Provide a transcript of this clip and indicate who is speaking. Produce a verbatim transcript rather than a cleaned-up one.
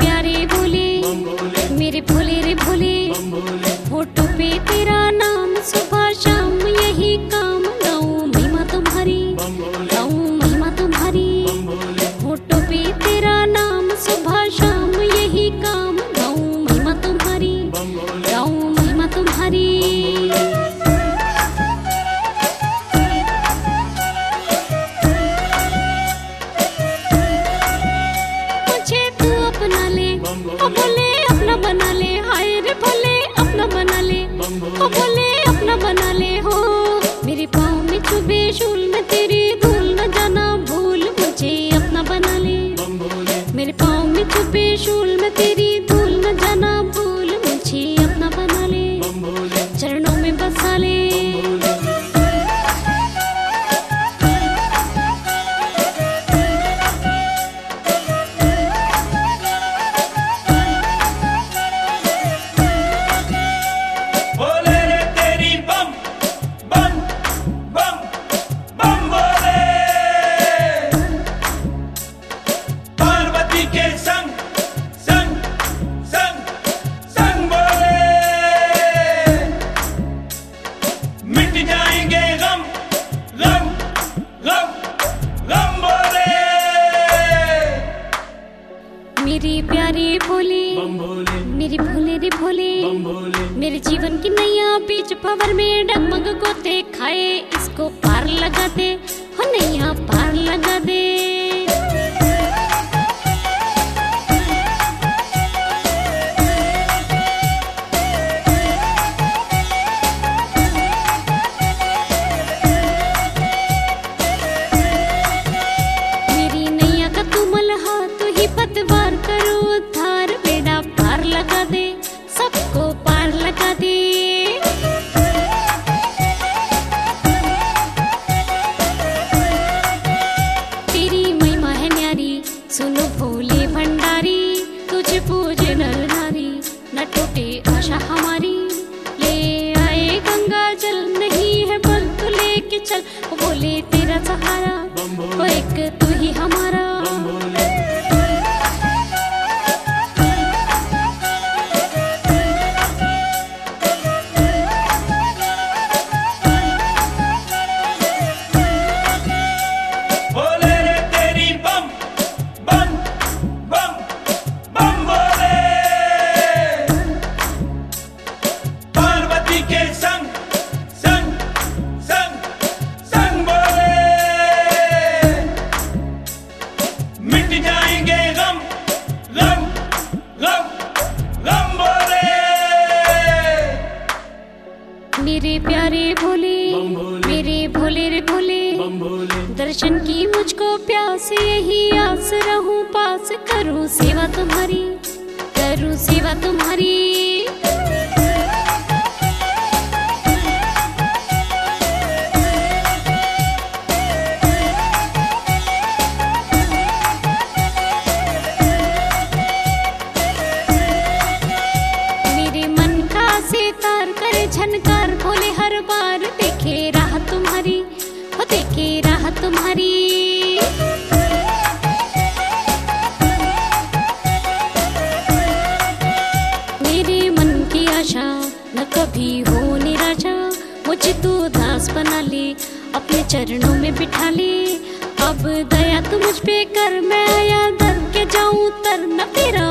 Speaker 1: प्यारे भोले, मेरे भोले रे भोले, फोटो पे तेरा नाम सुबह शाम यही काम, गाऊं महिमा तुम्हारी, गाऊं महिमा तुम्हारी, फोटो पे तेरा नाम सुबह शाम यही काम, गाऊं महिमा तुम्हारी, गाऊं महिमा तुम्हारी। ओ भोले अपना बना ले, हाय रे भोले अपना बना ले, ओ भोले अपना बना ले हो। मेरे पाँव में चुभे शूल में तेरी धूल न जाना भूल, मुझे अपना बना ले। मेरे पाँव में चुभे शूल में तेरी धूल न जाना भूल, मुझे अपना बना ले, चरणों में बसा ले। मेरे प्यारे भोले, मेरे भोले रे भोले, मेरे जीवन की नैया बीच भंवर में डगमग गोते खाए, इसको पार लगा दे हो नैया पार लगा दे। मेरी नैया का तुमल हाथ ही पतवार करो उद्धार, बेड़ा पार लगा दे सबको पार लगा दे। तेरी महिमा है न्यारी सुनो भोले भंडारी, तुझे पूजे नर नारी न टूटे आशा हमारी। ले आए गंगा जल नहीं है बल तू लेके चल, ओ बोले तेरा सहारा वो एक तू ही हमारा। मेरे प्यारे भोले, मेरे भोले रे भोले, दर्शन की मुझको प्यास यही आस, रहूं पास करूं सेवा तुम्हारी, करूं सेवा तुम्हारी। मेरे मन का सितार करे झनकार, भोले हर बार देखे राह तुम्हारी, वो देखे राह तुम्हारी। मेरे मन की आशा न कभी हो निराशा, मुझे तू दास बना ले अपने चरणों में बिठा ले। अब दया तू मुझ पे कर, मैं आया दर के जाऊं तर न तेरा